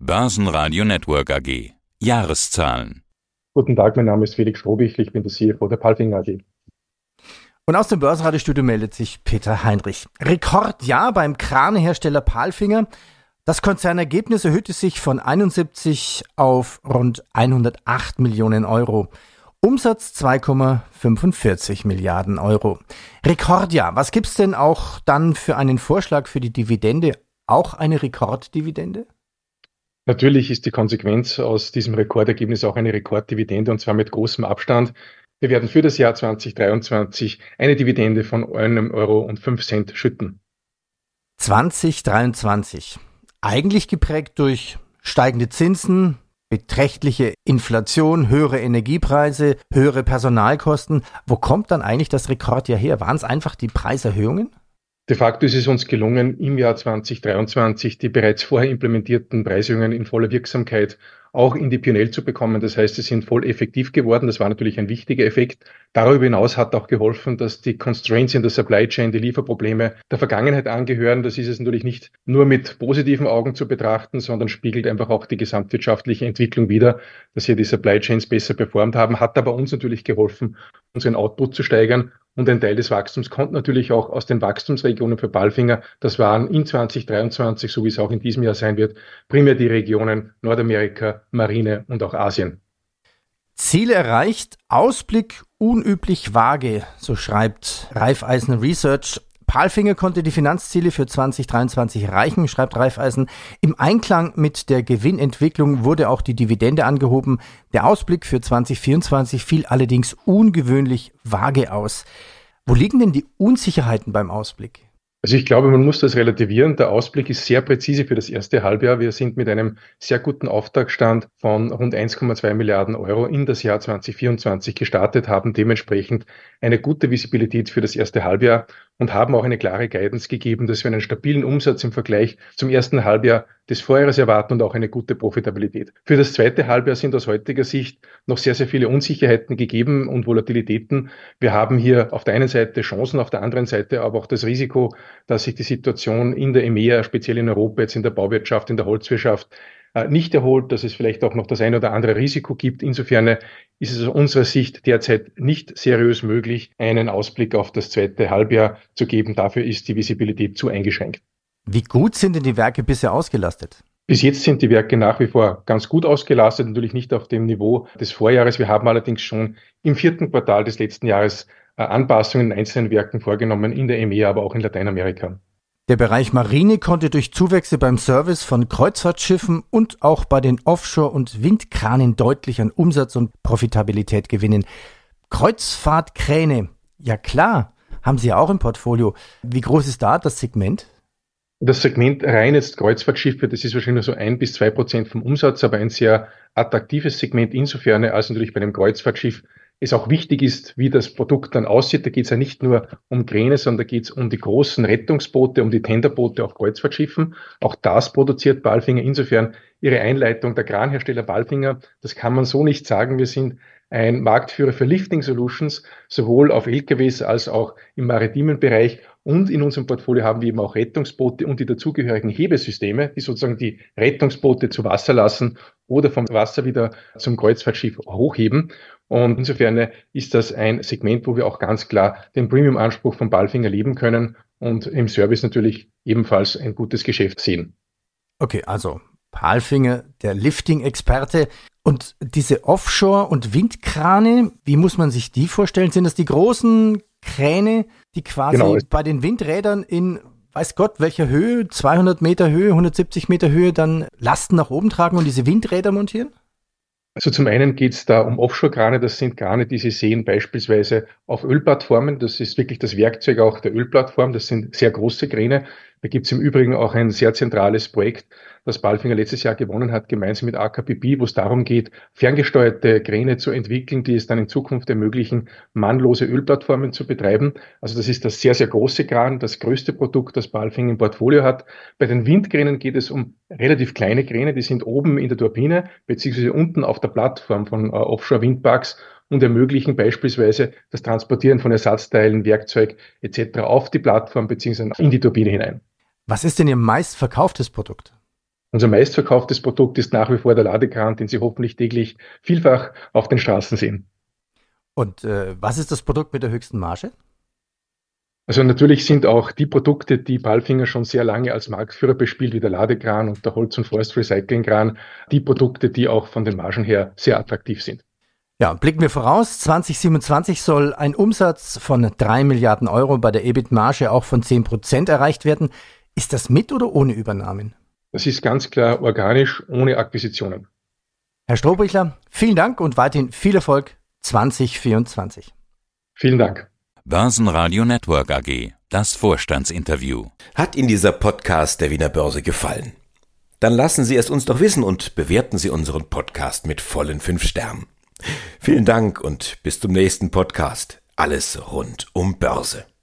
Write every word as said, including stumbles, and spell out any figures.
Börsenradio Network A G. Jahreszahlen. Guten Tag, mein Name ist Felix Strohbichler, ich bin der C F O der Palfinger A G. Und aus dem Börsenradiostudio meldet sich Peter Heinrich. Rekordjahr beim Kranhersteller Palfinger. Das Konzernergebnis erhöhte sich von einundsiebzig auf rund hundertacht Millionen Euro. Umsatz zwei Komma fünfundvierzig Milliarden Euro. Rekordjahr. Was gibt's denn auch dann für einen Vorschlag für die Dividende? Auch eine Rekorddividende? Natürlich ist die Konsequenz aus diesem Rekordergebnis auch eine Rekorddividende, und zwar mit großem Abstand. Wir werden für das Jahr zwanzig dreiundzwanzig eine Dividende von einem Euro und fünf Cent schütten. zwanzig dreiundzwanzig. Eigentlich geprägt durch steigende Zinsen, beträchtliche Inflation, höhere Energiepreise, höhere Personalkosten. Wo kommt dann eigentlich das Rekordjahr her? Waren es einfach die Preiserhöhungen? De facto ist es uns gelungen, im Jahr zwanzig dreiundzwanzig die bereits vorher implementierten Preiserhöhungen in voller Wirksamkeit auch in die P und L zu bekommen. Das heißt, sie sind voll effektiv geworden. Das war natürlich ein wichtiger Effekt. Darüber hinaus hat auch geholfen, dass die Constraints in der Supply Chain, die Lieferprobleme der Vergangenheit angehören. Das ist es natürlich nicht nur mit positiven Augen zu betrachten, sondern spiegelt einfach auch die gesamtwirtschaftliche Entwicklung wider, dass hier die Supply Chains besser performt haben, hat aber uns natürlich geholfen, unseren Output zu steigern. Und ein Teil des Wachstums kommt natürlich auch aus den Wachstumsregionen für Palfinger. Das waren in zwanzig dreiundzwanzig, so wie es auch in diesem Jahr sein wird, primär die Regionen Nordamerika, Marine und auch Asien. Ziele erreicht, Ausblick unüblich vage, so schreibt Raiffeisen Research. Palfinger konnte die Finanzziele für zwanzig dreiundzwanzig erreichen, schreibt Raiffeisen. Im Einklang mit der Gewinnentwicklung wurde auch die Dividende angehoben. Der Ausblick für zwanzig vierundzwanzig fiel allerdings ungewöhnlich vage aus. Wo liegen denn die Unsicherheiten beim Ausblick? Also ich glaube, man muss das relativieren. Der Ausblick ist sehr präzise für das erste Halbjahr. Wir sind mit einem sehr guten Auftragsstand von rund eins Komma zwei Milliarden Euro in das Jahr zwanzig vierundzwanzig gestartet, haben dementsprechend eine gute Visibilität für das erste Halbjahr und haben auch eine klare Guidance gegeben, dass wir einen stabilen Umsatz im Vergleich zum ersten Halbjahr des Vorjahres erwarten und auch eine gute Profitabilität. Für das zweite Halbjahr sind aus heutiger Sicht noch sehr, sehr viele Unsicherheiten gegeben und Volatilitäten. Wir haben hier auf der einen Seite Chancen, auf der anderen Seite aber auch das Risiko, dass sich die Situation in der E M E A, speziell in Europa, jetzt in der Bauwirtschaft, in der Holzwirtschaft, nicht erholt, dass es vielleicht auch noch das ein oder andere Risiko gibt. Insofern ist es aus unserer Sicht derzeit nicht seriös möglich, einen Ausblick auf das zweite Halbjahr zu geben. Dafür ist die Visibilität zu eingeschränkt. Wie gut sind denn die Werke bisher ausgelastet? Bis jetzt sind die Werke nach wie vor ganz gut ausgelastet, natürlich nicht auf dem Niveau des Vorjahres. Wir haben allerdings schon im vierten Quartal des letzten Jahres Anpassungen in einzelnen Werken vorgenommen, in der E M E A, aber auch in Lateinamerika. Der Bereich Marine konnte durch Zuwächse beim Service von Kreuzfahrtschiffen und auch bei den Offshore- und Windkranen deutlich an Umsatz und Profitabilität gewinnen. Kreuzfahrtkräne, ja klar, haben Sie ja auch im Portfolio. Wie groß ist da das Segment? Das Segment rein jetzt Kreuzfahrtschiffe, das ist wahrscheinlich nur so ein bis zwei Prozent vom Umsatz, aber ein sehr attraktives Segment insofern, als natürlich bei einem Kreuzfahrtschiff es auch wichtig ist, wie das Produkt dann aussieht. Da geht es ja nicht nur um Kräne, sondern da geht es um die großen Rettungsboote, um die Tenderboote auf Kreuzfahrtschiffen. Auch das produziert Palfinger. Insofern Ihre Einleitung, der Kranhersteller Palfinger, das kann man so nicht sagen. Wir sind ein Marktführer für Lifting Solutions, sowohl auf L K Ws als auch im maritimen Bereich. Und in unserem Portfolio haben wir eben auch Rettungsboote und die dazugehörigen Hebesysteme, die sozusagen die Rettungsboote zu Wasser lassen oder vom Wasser wieder zum Kreuzfahrtschiff hochheben. Und insofern ist das ein Segment, wo wir auch ganz klar den Premium-Anspruch von Palfinger leben können und im Service natürlich ebenfalls ein gutes Geschäft sehen. Okay, also Palfinger, der Lifting-Experte. Und diese Offshore- und Windkrane, wie muss man sich die vorstellen? Sind das die großen Kräne, die quasi genau bei den Windrädern in, weiß Gott, welcher Höhe, zweihundert Meter Höhe, hundertsiebzig Meter Höhe dann Lasten nach oben tragen und diese Windräder montieren? Also zum einen geht es da um Offshore-Krane, das sind Krane, die Sie sehen beispielsweise auf Ölplattformen. Das ist wirklich das Werkzeug auch der Ölplattform, das sind sehr große Kräne. Da gibt es im Übrigen auch ein sehr zentrales Projekt, das Palfinger letztes Jahr gewonnen hat, gemeinsam mit A K P P, wo es darum geht, ferngesteuerte Kräne zu entwickeln, die es dann in Zukunft ermöglichen, mannlose Ölplattformen zu betreiben. Also das ist das sehr, sehr große Kran, das größte Produkt, das Palfinger im Portfolio hat. Bei den Windkränen geht es um relativ kleine Kräne, die sind oben in der Turbine beziehungsweise unten auf der Plattform von äh, Offshore-Windparks und ermöglichen beispielsweise das Transportieren von Ersatzteilen, Werkzeug et cetera auf die Plattform beziehungsweise in die Turbine hinein. Was ist denn Ihr meistverkauftes Produkt? Unser meistverkauftes Produkt ist nach wie vor der Ladekran, den Sie hoffentlich täglich vielfach auf den Straßen sehen. Und äh, was ist das Produkt mit der höchsten Marge? Also natürlich sind auch die Produkte, die Palfinger schon sehr lange als Marktführer bespielt, wie der Ladekran und der Holz- und Forst-Recycling-Kran, die Produkte, die auch von den Margen her sehr attraktiv sind. Ja, blicken wir voraus. zwanzig siebenundzwanzig soll ein Umsatz von drei Milliarden Euro bei der E B I T-Marge auch von zehn Prozent erreicht werden. Ist das mit oder ohne Übernahmen? Das ist ganz klar organisch, ohne Akquisitionen. Herr Strohbichler, vielen Dank und weiterhin viel Erfolg zwanzig vierundzwanzig. Vielen Dank. Börsenradio Network A G, das Vorstandsinterview. Hat Ihnen dieser Podcast der Wiener Börse gefallen? Dann lassen Sie es uns doch wissen und bewerten Sie unseren Podcast mit vollen fünf Sternen. Vielen Dank und bis zum nächsten Podcast. Alles rund um Börse.